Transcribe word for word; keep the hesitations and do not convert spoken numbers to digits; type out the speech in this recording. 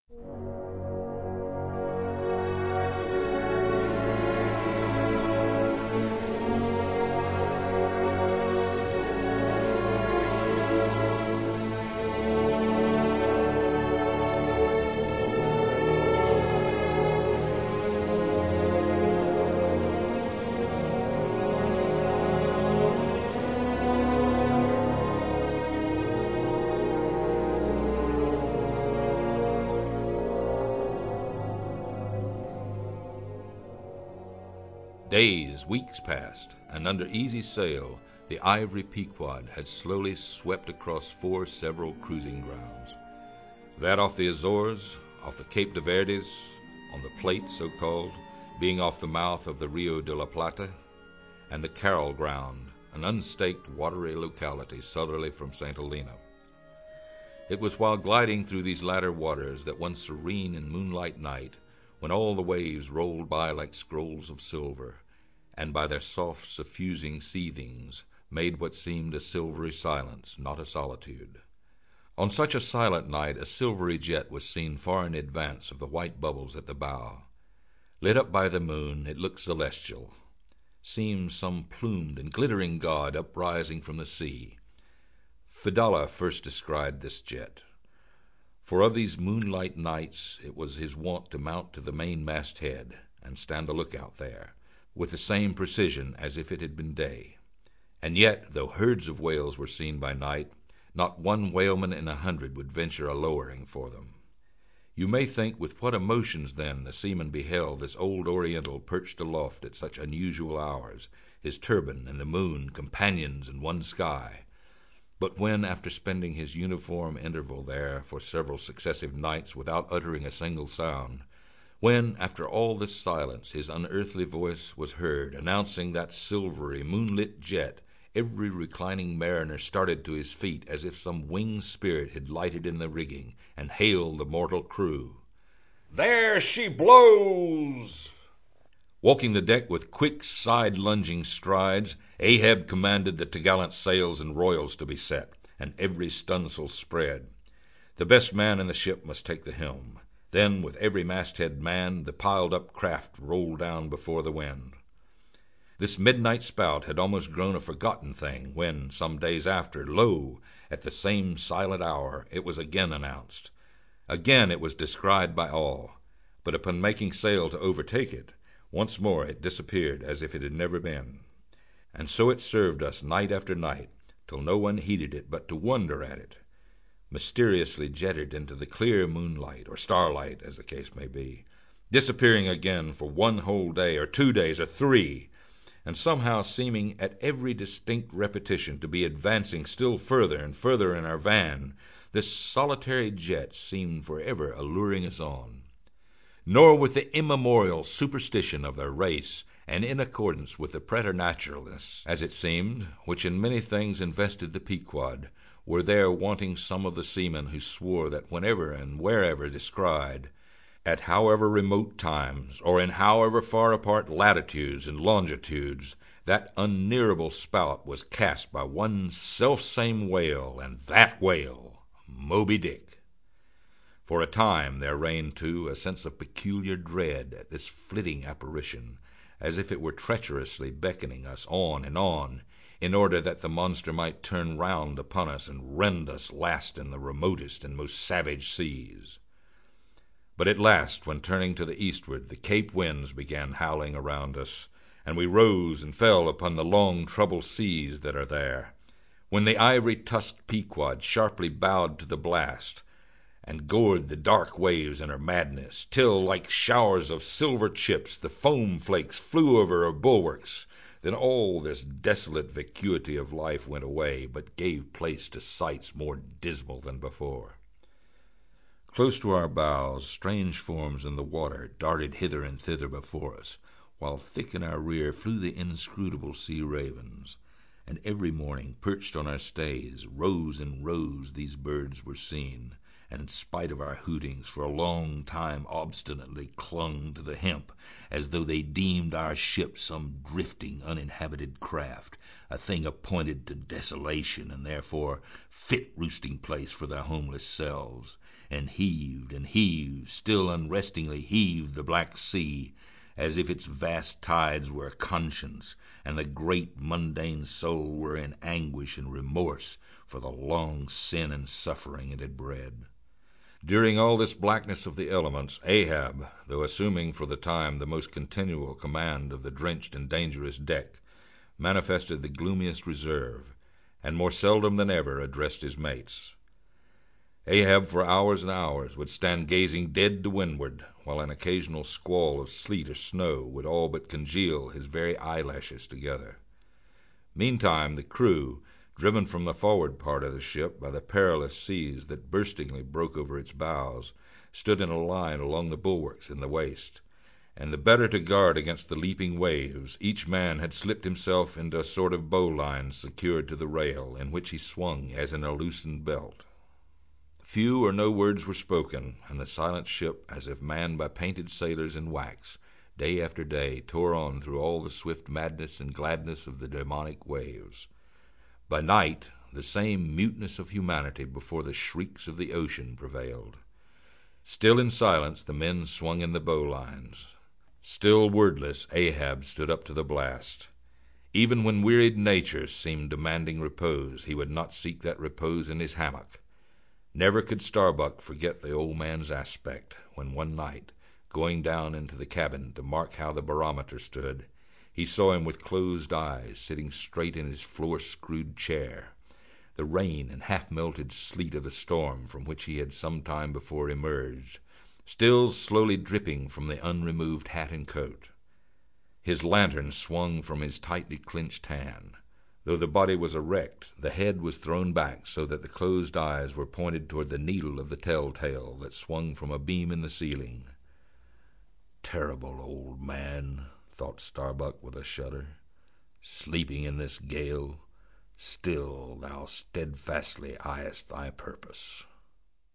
Days, weeks passed, and under easy sail, the Ivory Pequod had slowly swept across four several cruising grounds. That off the Azores, off the Cape de Verdes, on the Plate, so-called, being off the mouth of the Rio de la Plata, and the Carroll Ground, an unstaked watery locality southerly from Saint Helena. It was while gliding through these latter waters that one serene and moonlight night, when all the waves rolled by like scrolls of silver, and by their soft suffusing seethings made what seemed a silvery silence, not a solitude. On such a silent night a silvery jet was seen far in advance of the white bubbles at the bow. Lit up by the moon, it looked celestial, seemed some plumed and glittering god uprising from the sea. Fedallah first described this jet. For of these moonlight nights it was his wont to mount to the main masthead and stand a lookout there, with the same precision as if it had been day. And yet, though herds of whales were seen by night, not one whaleman in a hundred would venture a lowering for them. You may think with what emotions then the seaman beheld this old Oriental perched aloft at such unusual hours, his turban and the moon companions in one sky. But when, after spending his uniform interval there for several successive nights without uttering a single sound, when, after all this silence, his unearthly voice was heard announcing that silvery, moonlit jet, every reclining mariner started to his feet as if some winged spirit had lighted in the rigging and hailed the mortal crew. "There she blows!" Walking the deck with quick side-lunging strides, Ahab commanded the topgallant sails and royals to be set, and every stunsail spread. The best man in the ship must take the helm. Then, with every masthead manned, the piled-up craft rolled down before the wind. This midnight spout had almost grown a forgotten thing when, some days after, lo, at the same silent hour, it was again announced. Again it was descried by all, but upon making sail to overtake it, once more it disappeared as if it had never been. And so it served us night after night, till no one heeded it but to wonder at it, mysteriously jetted into the clear moonlight, or starlight, as the case may be, disappearing again for one whole day, or two days, or three, and somehow seeming at every distinct repetition to be advancing still further and further in our van. This solitary jet seemed forever alluring us on. Nor with the immemorial superstition of their race, and in accordance with the preternaturalness, as it seemed, which in many things invested the Pequod, were there wanting some of the seamen who swore that whenever and wherever descried, at however remote times, or in however far apart latitudes and longitudes, that unnearable spout was cast by one self-same whale, and that whale, Moby Dick. For a time there reigned, too, a sense of peculiar dread at this flitting apparition, as if it were treacherously beckoning us on and on, in order that the monster might turn round upon us and rend us last in the remotest and most savage seas. But at last, when turning to the eastward, the Cape winds began howling around us, and we rose and fell upon the long troubled seas that are there, when the ivory-tusked Pequod sharply bowed to the blast, and gored the dark waves in her madness, till, like showers of silver chips, the foam flakes flew over her bulwarks. Then all this desolate vacuity of life went away, but gave place to sights more dismal than before. Close to our bows, strange forms in the water darted hither and thither before us, while thick in our rear flew the inscrutable sea ravens. And every morning, perched on our stays, rows and rows these birds were seen, and in spite of our hootings, for a long time obstinately clung to the hemp, as though they deemed our ship some drifting, uninhabited craft, a thing appointed to desolation, and therefore fit roosting place for their homeless selves, and heaved and heaved, still unrestingly heaved the black sea, as if its vast tides were a conscience, and the great mundane soul were in anguish and remorse for the long sin and suffering it had bred. During all this blackness of the elements, Ahab, though assuming for the time the most continual command of the drenched and dangerous deck, manifested the gloomiest reserve, and more seldom than ever addressed his mates. Ahab for hours and hours would stand gazing dead to windward, while an occasional squall of sleet or snow would all but congeal his very eyelashes together. Meantime the crew, driven from the forward part of the ship by the perilous seas that burstingly broke over its bows, stood in a line along the bulwarks in the waist, and the better to guard against the leaping waves, each man had slipped himself into a sort of bowline secured to the rail, in which he swung as in a loosened belt. Few or no words were spoken, and the silent ship, as if manned by painted sailors in wax, day after day tore on through all the swift madness and gladness of the demonic waves. By night, the same muteness of humanity before the shrieks of the ocean prevailed. Still in silence the men swung in the bowlines. Still wordless Ahab stood up to the blast. Even when wearied nature seemed demanding repose, he would not seek that repose in his hammock. Never could Starbuck forget the old man's aspect when one night, going down into the cabin to mark how the barometer stood, he saw him with closed eyes, sitting straight in his floor-screwed chair. The rain and half-melted sleet of the storm from which he had some time before emerged, still slowly dripping from the unremoved hat and coat. His lantern swung from his tightly clenched hand. Though the body was erect, the head was thrown back so that the closed eyes were pointed toward the needle of the telltale that swung from a beam in the ceiling. Terrible old man, thought Starbuck with a shudder, sleeping in this gale, still thou steadfastly eyest thy purpose.